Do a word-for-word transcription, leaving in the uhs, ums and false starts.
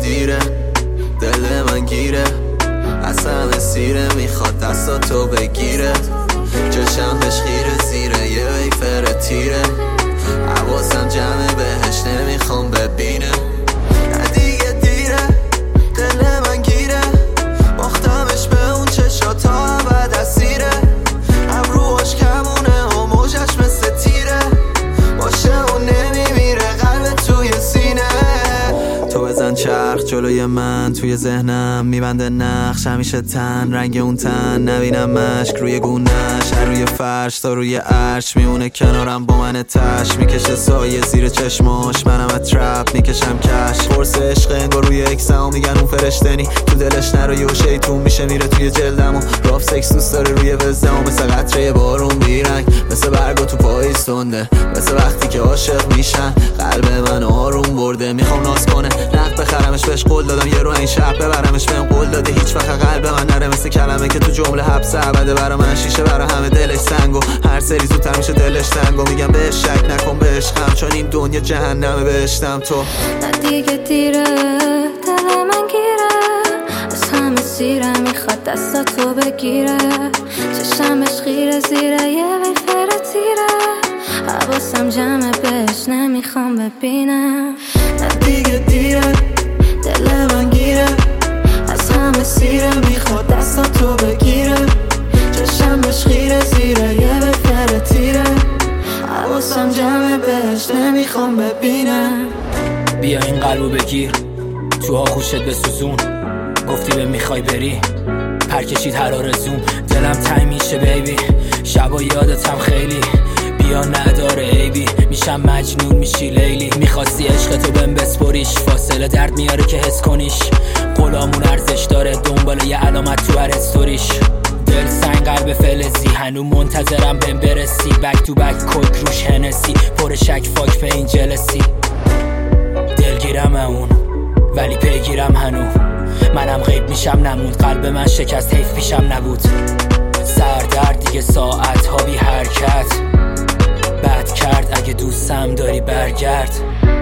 دیره، دل من گیره، از همه سیره، میخواد دستاتو بگیره، چشمش خیره زیره، یه ویفر تیره، حواسم جمعه بهش نمیخوام ببینه. نه دیگه دیره، دل من گیره، باختمش به اون چشا تا ابد اسیره، ابروهاش کمونه و موجش مثل تیره، باشه و نمیمیره قلب توی سینه. تو بزن چرخ جلوی من، توی ذهنم میبنده نقش، همیشه تن رنگ اون تن، نبینم مشک روی گونهش، هر روی فرش تا روی عرش میمونه کنارم با من تش، میکشه سایه زیر چشماش، منم اطرف میکشم کش، فرس عشق انگار روی اکسمو میگن اون فرشتنی، تو دلش نروی و شیطون میشه میره توی جلدمو، راف سکس دوست داره روی وزدمو، مثل قطره بارون بیرنگ، مثل برگا تو پاییز تنده، مثل وقتی که عاشق میشن قلب من آروم برده، میخوام ناز کنه نقد بخرمش، بهش قول دادم یه رو این شب ببرمش، بهم قول داده هیچ وقت قلب من نره مثل کلمه که تو جمله حبس ابده، برا من شیشه برا همه دلش سنگو، هر سری زودتر میشه دلش تنگو، میگم بهش شک نکن به عشقم، چون این دنیا جهنمه بهشتم تو. نه دیگه دیره، دل من گیره، از همه سیره، میخواد دستاتو بگیره، چشمش خیره زیره، یه ویفر تیره، حواسم جمعه بهش نمیخوام ببینم. نه دیگه دیره، دل من گیره، از همه سیره، میخواد دستاتو بگیره، چشمش خیره زیره، یه ویفر تیره، حواسم جمعه بهش نمیخوام ببینم. بیا این قلبو بگیر، تو آغوشت بسوزون، گفتی به میخوای بری، پر کشید هر آرزوم، دلم تنگ میشه بیبی، شبا یادتم خیلی، بیا نداره عیبی، میشم مجنون میشی لیلی، میخواستی عشقتو بهم بسپریش، فاصله درد میاره که حس کنیش، غلامون ارزش داره دنبال یه علامت تو هر استوریش، دل سنگ قلب فلزی، هنو منتظرم بهم برسی، بک تو بک کوک روش هنسی، پر شک فاک به این جلسی، دلگیرم اون ولی پیگیرم هنو، منم غیب میشم نموند، قلب من شکست حیف پیشم نبود، سردرد دیگه ساعت ها بی حرکت، بد کرد اگه دوستم داری برگرد.